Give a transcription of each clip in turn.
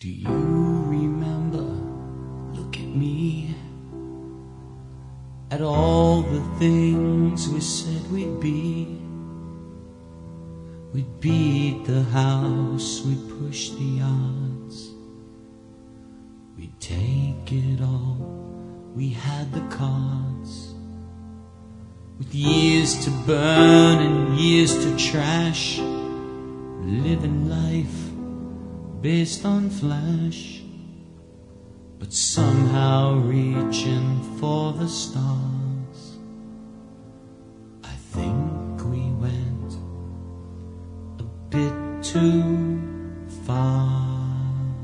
Do you remember? Look at me, at all the things we said we'd be. We'd beat the house, we'd push the odds, we'd take it all, we had the cards. With years to burn and years to trash, living life based on flash, but somehow reaching for the stars. I think we went a bit too far.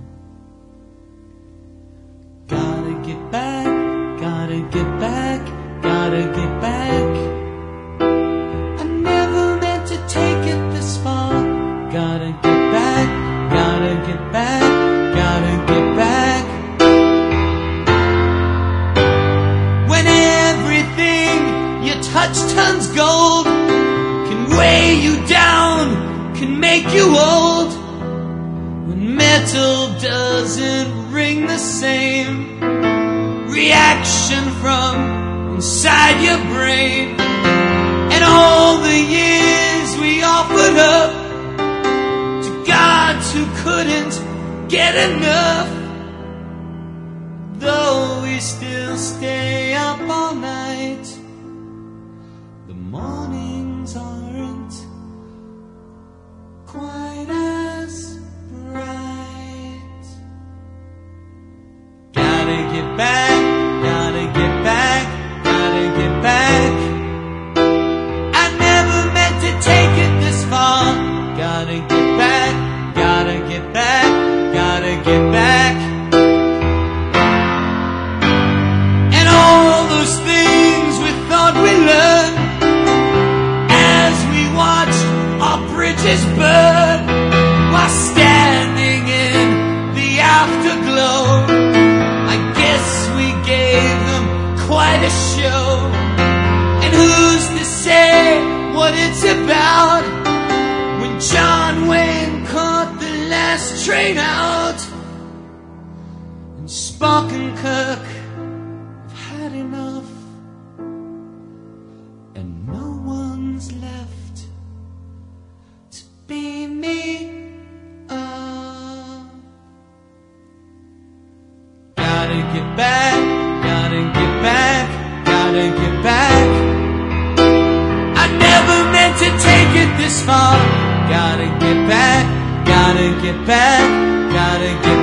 Gotta get back, gotta get back, gotta get back. I never meant to take it this far. Gotta get back, gotta get back, gotta get back. When everything you touch turns gold, can weigh you down, can make you old. When metal doesn't ring the same, reaction from inside your brain. And all the years we offered up to gods who couldn't get enough, though we still stay up all night, the mornings aren't quite as bright. Gotta get back, gotta get back, gotta get back. I never meant to take it this far. Gotta get back, gotta get back, gotta get back. And all those things we thought we learned as we watched our bridges burn, while standing in the afterglow, I guess we gave them quite a show. And who's to say what it's about, when John Wayne caught the last train out, and Spock and Kirk have had enough, and no one's left to be me up. Gotta get back, gotta get back, gotta get back. I never meant to take it this far. Gotta get back, gotta get back, gotta get